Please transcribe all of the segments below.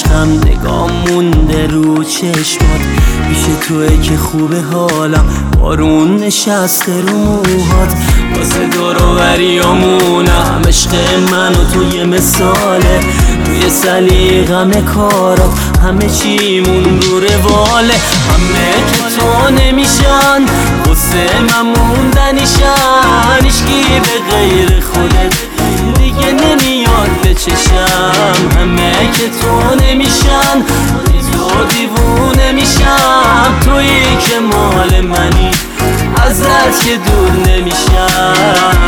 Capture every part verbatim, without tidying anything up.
عشقم نگاه مونده رو چشمات، پیش توه که خوبه حالم، بارون نشسته رو موهات، واسه دوروبریامونم عشق من و تو یه مثاله، توی سلیقم کارات همه چیمون رو رواله، همه که تو نمیشن واسه من موندنیشن، هیچکی به غیر خودت دیگه نمیاد به چشم، همه که تو نمیشن بی تو دیوونه میشم، تویی که مال منی ازت که دور نمیشم.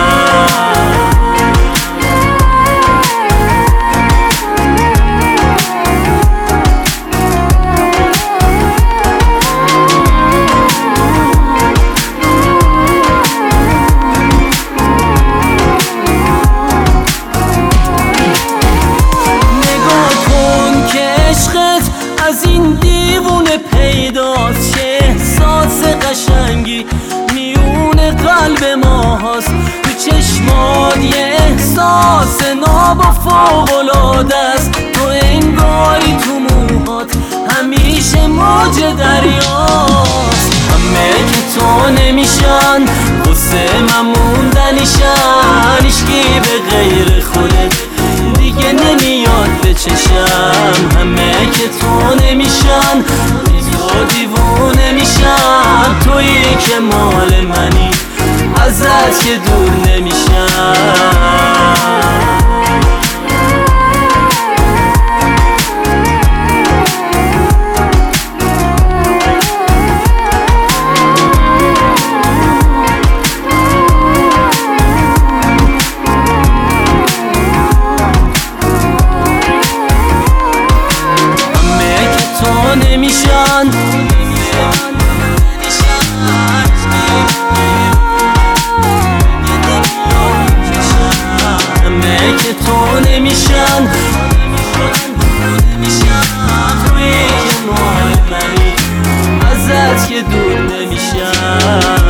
از این دیوونه پیداست که احساس قشنگی میون قلب ما هست، تو چشمات یه احساس ناب و فوق‌العاده است، تو انگاری تو موهات همیشه موج دریاست، همه که تو نمیشن واسه من موندنیشن، هیچکی به غیر خودت دیگه نمیاد به چشم، همه که تو نمیشن بی تو دیوونه میشم، تویی که مال منی ازت که دور نمیشم. نمیشن همه که تو نمیشن توی که مال منی ازت که دور نمیشن.